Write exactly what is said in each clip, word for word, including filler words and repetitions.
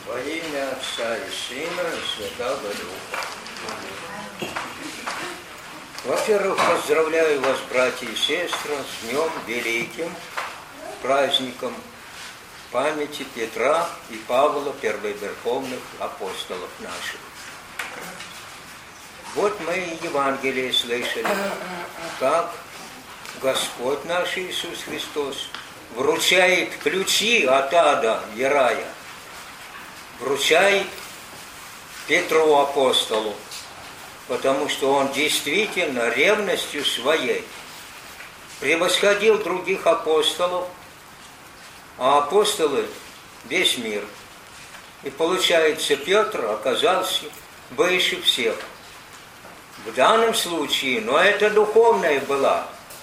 Во имя Отца и Сына и Святого Духа. Во-первых, поздравляю вас, братья и сестры, с Днем Великим, праздником памяти Петра и Павла, первоверховных апостолов наших. Вот мы и Евангелие слышали, как Господь наш Иисус Христос вручает ключи от ада и рая, вручает Петру апостолу, потому что он действительно ревностью своей превосходил других апостолов, а апостолы весь мир. И получается, Петр оказался выше всех. В данном случае, но это духовное было,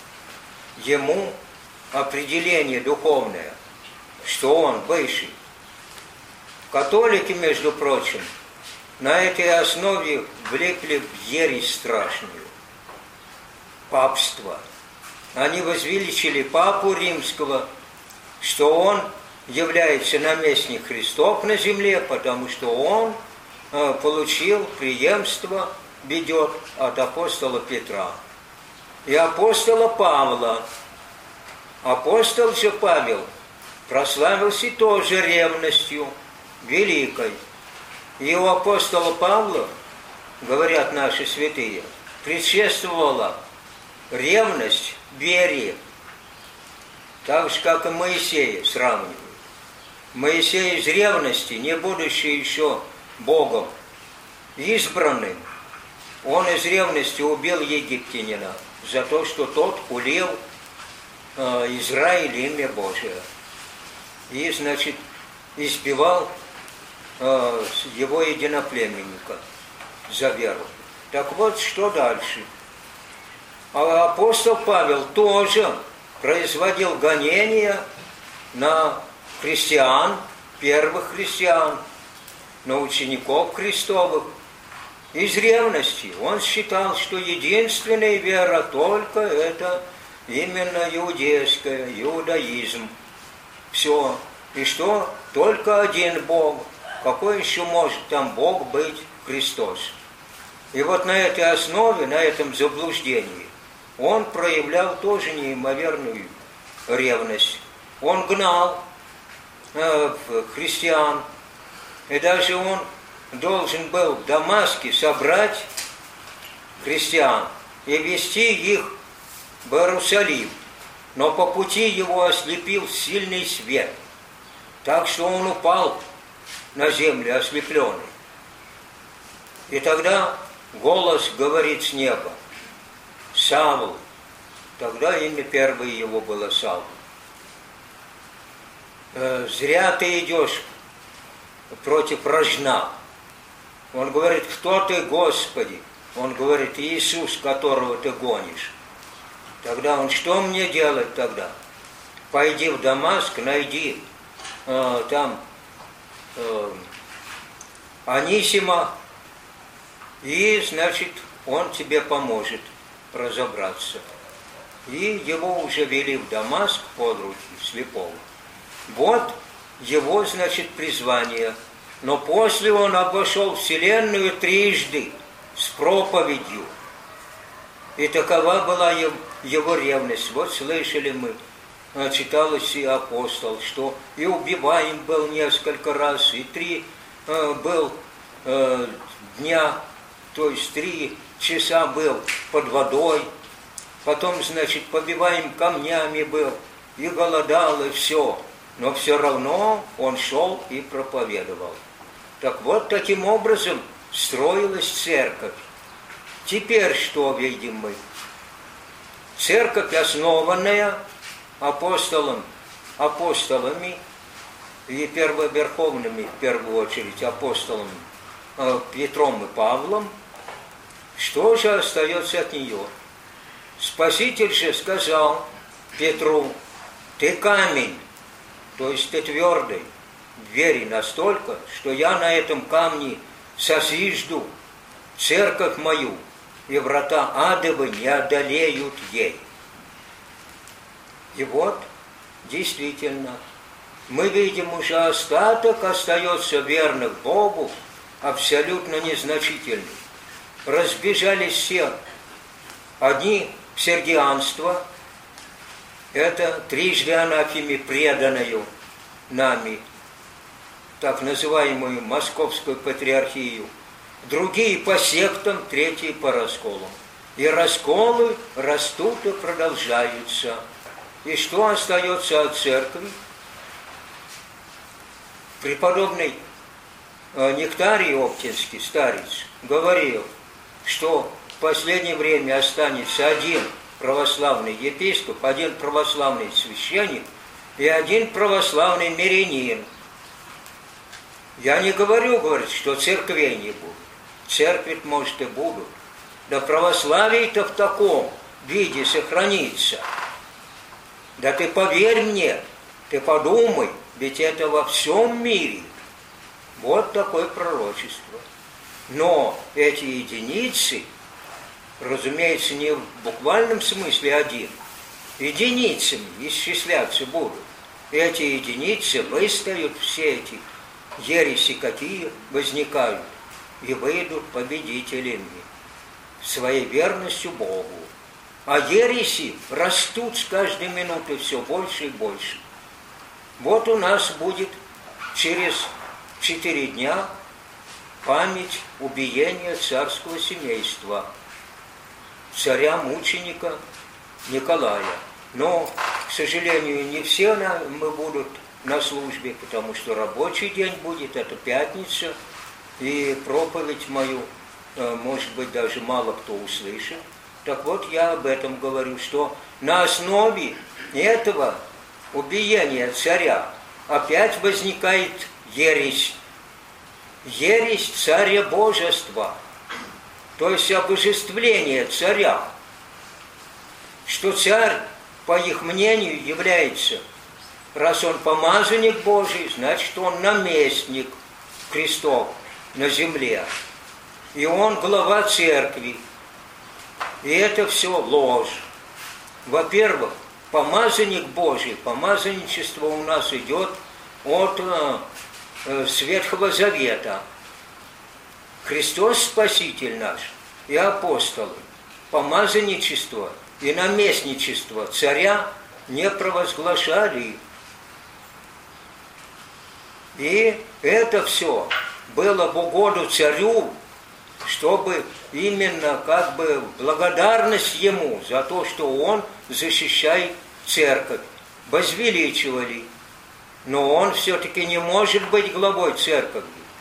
ему определение духовное, что он выше. Католики, между прочим, на этой основе влепли в ересь страшную. Папство. Они возвеличили папу римского, что он является наместник Христов на земле, потому что он э, получил преемство, ведет от апостола Петра и апостола Павла. Апостол же Павел прославился тоже ревностью великой. И у апостола Павла, говорят наши святые, предшествовала ревность вере, так же, как и Моисея сравнивают. Моисей из ревности, не будучи еще Богом избранным, он из ревности убил египтянина за то, что тот хулил э, Израиль имя Божие. И, значит, избивал э, его единоплеменника за веру. Так вот, что дальше? А апостол Павел тоже производил гонения на христиан, первых христиан, на учеников Христовых. Из ревности он считал, что единственная вера только это именно иудейская, иудаизм. Все. И что? Только один Бог. Какой еще может там Бог быть? Христос. И вот на этой основе, на этом заблуждении, он проявлял тоже неимоверную ревность. Он гнал э, христиан. И даже он должен был в Дамаске собрать христиан и вести их в Иерусалим. Но по пути его ослепил сильный свет, так что он упал на землю ослепленный. И тогда голос говорит с неба: Савл. Тогда имя первое его было Савл. Зря ты идешь против рожна. Он говорит: кто ты, Господи? Он говорит: Иисус, которого ты гонишь. Тогда он: что мне делать тогда? Пойди в Дамаск, найди э, там э, Анисима, и, значит, он тебе поможет разобраться. И его уже вели в Дамаск под руки слепого. Вот его, значит, призвание. Но после он обошел вселенную трижды с проповедью. И такова была его ревность. Вот слышали мы, читалось и апостол, что и убиваем был несколько раз, и три э, был э, дня, то есть три часа был под водой, потом, значит, побиваем камнями был, и голодал, и все. Но все равно он шел и проповедовал. Так вот, таким образом строилась церковь. Теперь что видим мы? Церковь, основанная апостолом, апостолами и первоверховными, в первую очередь, апостолами э, Петром и Павлом. Что же остается от нее? Спаситель же сказал Петру: ты камень, то есть ты твердый, в вере настолько, что я на этом камне созижду церковь мою, и врата адовы не одолеют ей. И вот, действительно, мы видим уже остаток остается верных Богу, абсолютно незначительный. Разбежались все. Одни в сергианство, это трижды анафеме преданную нами, так называемую Московскую патриархию. Другие по сектам, третьи по расколам. И расколы растут и продолжаются. И что остается от церкви? Преподобный Нектарий Оптинский, старец, говорил, что в последнее время останется один православный епископ, один православный священник и один православный мирянин. Я не говорю, говорит, что церквей не будет. Церкви, может, и будут. Да православие-то в таком виде сохранится. Да ты поверь мне, ты подумай, ведь это во всем мире. Вот такое пророчество. Но эти единицы, разумеется, не в буквальном смысле один, единицами исчисляться будут. Эти единицы выстоят все эти ереси, какие возникают, и выйдут победителями своей верностью Богу. А ереси растут с каждой минутой все больше и больше. Вот у нас будет через четыре дня память убиения царского семейства, царя-мученика Николая. Но, к сожалению, не все мы будут на службе, потому что рабочий день будет, это пятница, и проповедь мою, может быть, даже мало кто услышит. Так вот, я об этом говорю, что на основе этого убиения царя опять возникает ересь. Ересь царя-божества, то есть обожествление царя. Что царь, по их мнению, является, раз он помазанник Божий, значит, он наместник Христов на земле. И он глава церкви. И это все ложь. Во-первых, помазанник Божий, помазанничество у нас идет от э, с Ветхого Завета. Христос Спаситель наш и апостолы, помазанничество и наместничество царя не провозглашали. И это все было в угоду царю, чтобы именно как бы благодарность ему за то, что он защищает церковь, возвеличивали. Но он все-таки не может быть главой церкви.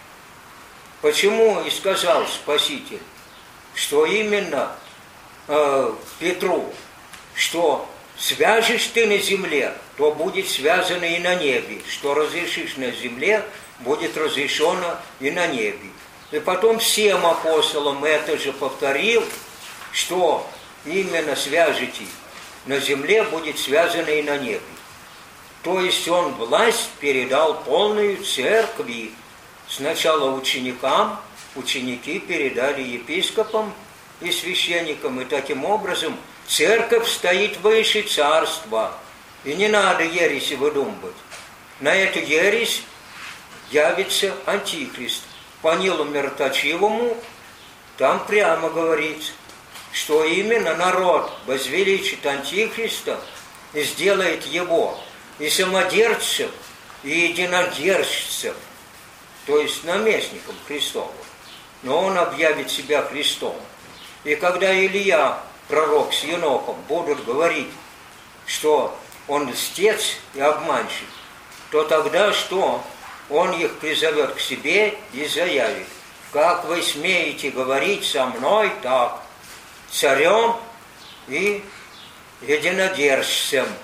Почему и сказал Спаситель, что именно э, Петру, что свяжешь ты на земле, то будет связано и на небе, что разрешишь на земле, будет разрешено и на небе. И потом всем апостолам это же повторил, что именно свяжете на земле, будет связано и на небе. То есть он власть передал полную церкви. Сначала ученикам, ученики передали епископам и священникам, и таким образом церковь стоит выше царства. И не надо ереси выдумывать. На эту ересь явится Антихрист. По Нилу Мироточивому там прямо говорится, что именно народ возвеличит Антихриста и сделает его и самодержцев, и единодержцев, то есть наместником Христовым. Но он объявит себя Христом. И когда Илья, пророк с Енохом, будут говорить, что он льстец и обманщик, то тогда что? Он их призовет к себе и заявит: как вы смеете говорить со мной так, царем и единодержцем?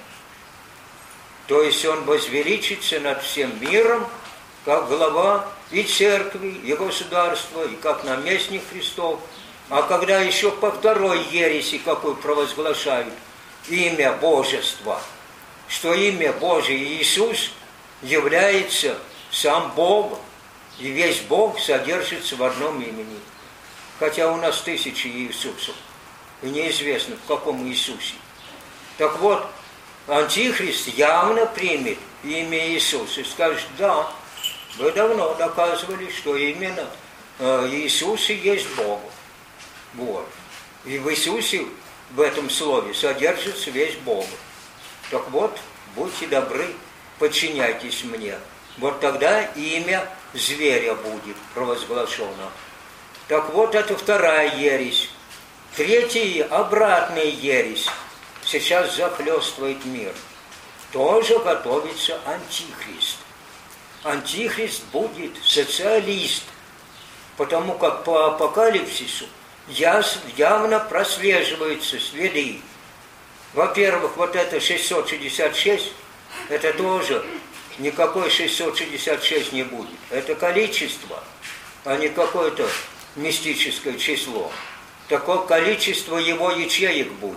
То есть он возвеличится над всем миром, как глава и церкви, и государства, и как наместник Христов. А когда еще по второй ереси, какой провозглашают, имя Божества, что имя Божие Иисус является сам Бог, и весь Бог содержится в одном имени. Хотя у нас тысячи Иисусов, и неизвестно, в каком Иисусе. Так вот, Антихрист явно примет имя Иисус? И скажет, да, вы давно доказывали, что именно Иисус и есть Бог. Вот. И в Иисусе, в этом слове, содержится весь Бог. Так вот, будьте добры, подчиняйтесь мне. Вот тогда имя зверя будет провозглашено. Так вот, это вторая ересь. Третья, обратная ересь. Сейчас захлестывает мир. Тоже готовится антихрист. Антихрист будет социалист, потому как по апокалипсису явно прослеживаются следы. Во-первых, вот это шестьсот шестьдесят шесть, это тоже никакой шестьсот шестьдесят шесть не будет. Это количество, а не какое-то мистическое число. Такое количество его ячеек будет.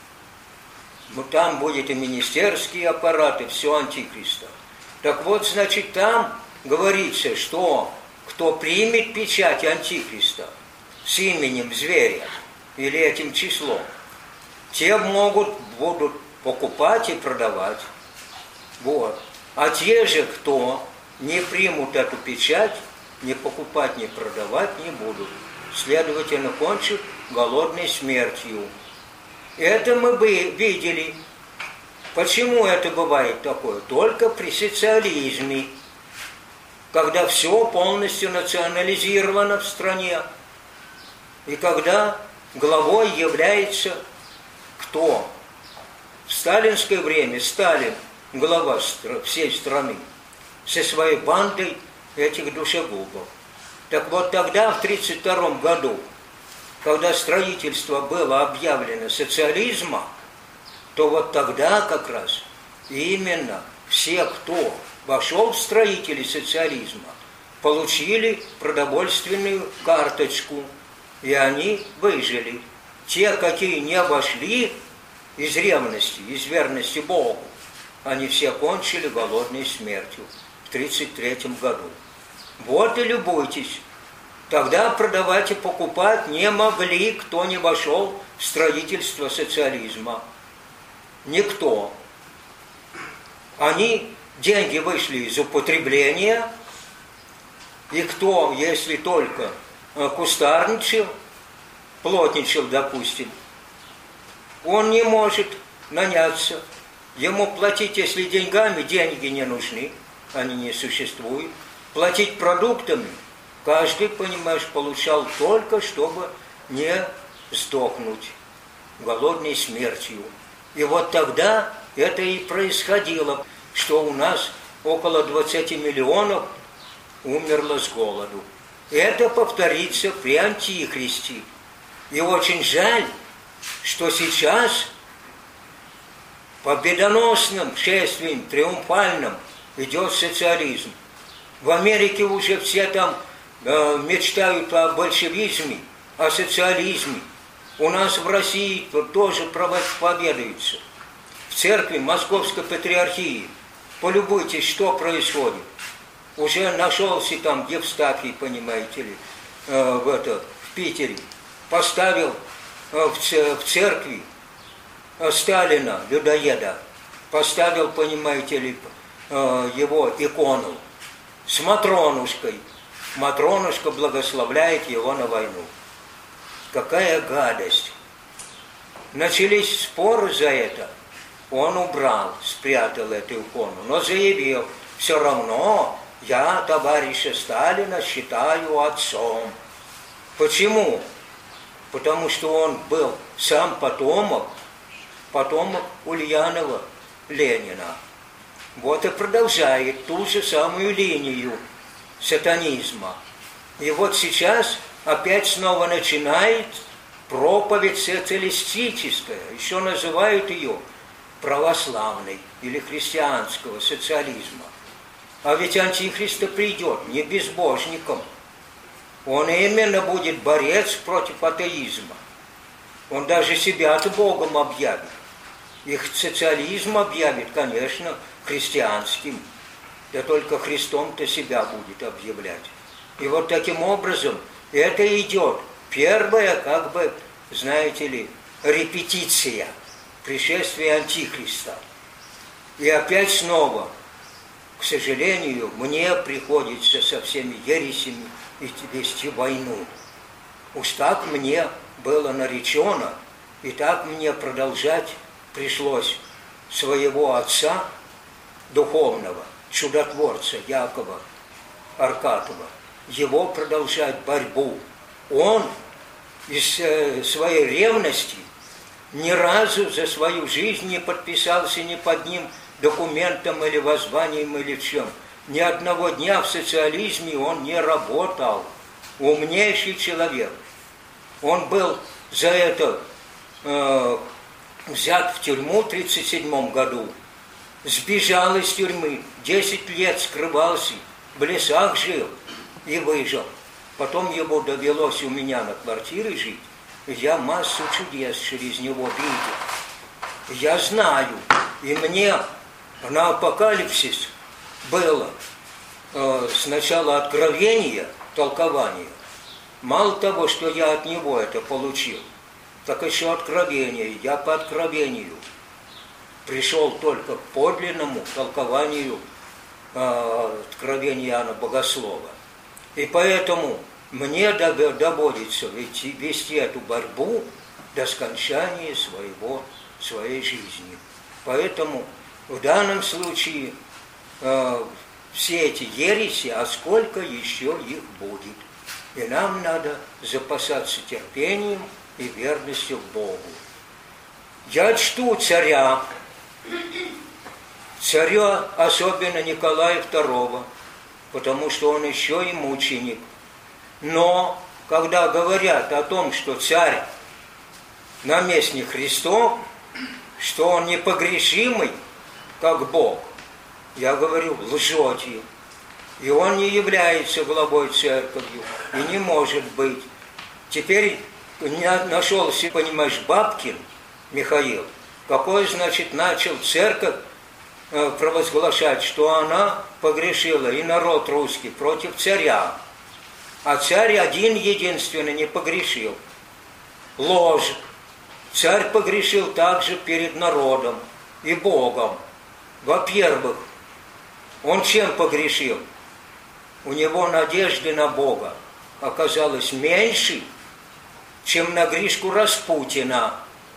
Там будет и министерские аппараты, все антихриста. Так вот, значит, там говорится, что кто примет печать антихриста с именем зверя или этим числом, те могут, будут покупать и продавать. Вот. А те же, кто не примут эту печать, ни покупать, ни продавать не будут. Следовательно, кончат голодной смертью. Это мы бы видели. Почему это бывает такое? Только при социализме, когда все полностью национализировано в стране, и когда главой является кто? В сталинское время Сталин, глава всей страны, со своей бандой этих душегубов. Так вот тогда, в тридцать втором году, когда строительство было объявлено социализма, то вот тогда как раз именно все, кто вошел в строители социализма, получили продовольственную карточку, и они выжили. Те, какие не вошли из ревности, из верности Богу, они все кончили голодной смертью в тридцать третьем году. Вот и любуйтесь. Тогда продавать и покупать не могли, кто не вошел в строительство социализма. Никто. Они, деньги вышли из употребления, и кто, если только кустарничал, плотничал, допустим, он не может наняться. Ему платить, если деньгами, деньги не нужны, они не существуют. Платить продуктами каждый, понимаешь, получал только, чтобы не сдохнуть голодной смертью. И вот тогда это и происходило, что у нас около двадцати миллионов умерло с голоду. Это повторится при Антихристе. И очень жаль, что сейчас победоносным шествием, триумфальным идет социализм. В Америке уже все там э, мечтают о большевизме, о социализме. У нас в России тоже проповедуется. В церкви Московской Патриархии полюбуйтесь, что происходит. Уже нашелся там Евстафий, понимаете ли, э, в, это, в Питере. Поставил э, в церкви э, Сталина, людоеда. Поставил, понимаете ли, э, его икону с Матронушкой. Матронушка благословляет его на войну. Какая гадость! Начались споры за это. Он убрал, спрятал эту икону, но заявил, все равно я товарища Сталина считаю отцом. Почему? Потому что он был сам потомок, потомок Ульянова Ленина. Вот и продолжает ту же самую линию сатанизма. И вот сейчас опять снова начинает проповедь социалистическая, еще называют ее православной или христианского социализма. А ведь Антихрист придет не безбожником. Он именно будет борец против атеизма. Он даже себя-то Богом объявит. Их социализм объявит, конечно, христианским. Да только Христом-то себя будет объявлять. И вот таким образом это идет первая, как бы, знаете ли, репетиция пришествия Антихриста. И опять снова к сожалению, мне приходится со всеми ересями вести войну. Уж так мне было наречено, и так мне продолжать пришлось своего отца духовного, чудотворца Якова Аркатова, его продолжать борьбу. Он из своей ревности ни разу за свою жизнь не подписался ни под ним документом или воззванием или чем. Ни одного дня в социализме он не работал. Умнейший человек. Он был за это э, взят в тюрьму в тридцать седьмом году. Сбежал из тюрьмы, десять лет скрывался, в лесах жил и выжил. Потом ему довелось у меня на квартире жить, и я массу чудес через него видел. Я знаю, и мне на апокалипсис было э, сначала откровение, толкование. Мало того, что я от него это получил, так еще откровение. Я по откровению пришел только к подлинному толкованию э, откровения Иоанна Богослова. И поэтому мне доводится вести, вести эту борьбу до скончания своего, своей жизни. Поэтому в данном случае э, все эти ереси, а сколько еще их будет. И нам надо запасаться терпением и верностью к Богу. Я чту царя, царя, особенно Николая второго, потому что он еще и мученик. Но когда говорят о том, что царь наместник Христов, что он непогрешимый, как Бог, я говорю, лжете. И он не является главой церковью, и не может быть. Теперь нашелся, понимаешь, Бабкин Михаил, какой, значит, начал церковь провозглашать, что она погрешила, и народ русский против царя. А царь один единственный не погрешил. Ложь. Царь погрешил также перед народом и Богом. Во-первых, он чем погрешил? У него надежды на Бога оказалось меньше, чем на Гришку Распутина.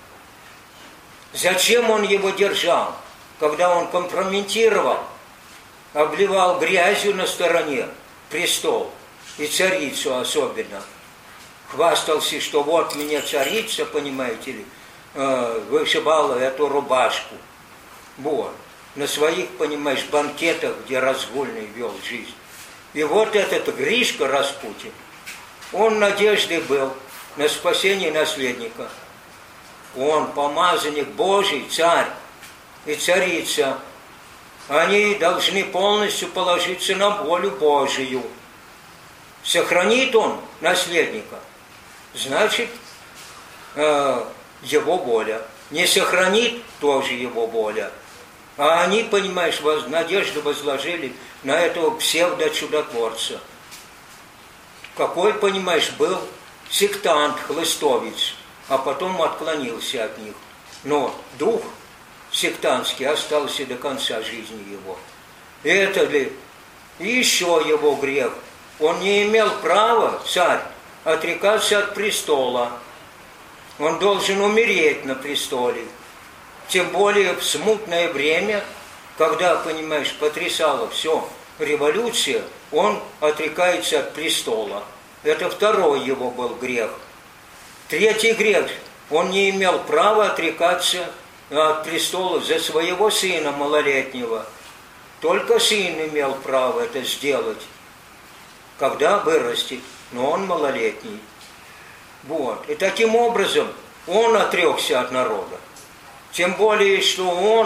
Зачем он его держал, когда он компрометировал, обливал грязью на стороне престол, и царицу особенно? Хвастался, что вот мне царица, понимаете ли, вышибала эту рубашку. Вот. На своих, понимаешь, банкетах, где разгульный вел жизнь. И вот этот Гришка Распутин, он надеждой был на спасение наследника. Он помазанник Божий, царь и царица. Они должны полностью положиться на волю Божию. Сохранит он наследника, значит, э, его воля. Не сохранит, тоже его воля. А они, понимаешь, воз, надежду возложили на этого псевдо-чудотворца. Какой, понимаешь, был сектант, хлыстовец, а потом отклонился от них. Но дух сектантский остался до конца жизни его. Это ли и еще его грех? Он не имел права, царь, отрекаться от престола. Он должен умереть на престоле. Тем более в смутное время, когда, понимаешь, потрясало все, революция, он отрекается от престола. Это второй его был грех. Третий грех. Он не имел права отрекаться от престола за своего сына малолетнего. Только сын имел право это сделать, когда вырастет, но он малолетний. Вот. И таким образом он отрекся от народа. Тем более, что он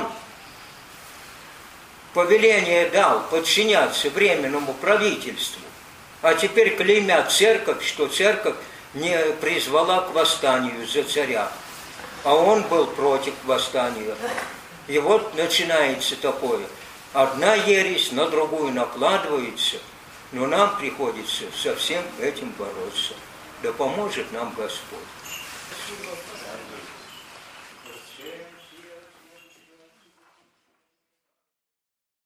повеление дал подчиняться временному правительству. А теперь клеймят церковь, что церковь не призвала к восстанию за царя. А он был против восстания. И вот начинается такое. Одна ересь на другую накладывается, но нам приходится со всем этим бороться. Да поможет нам Господь.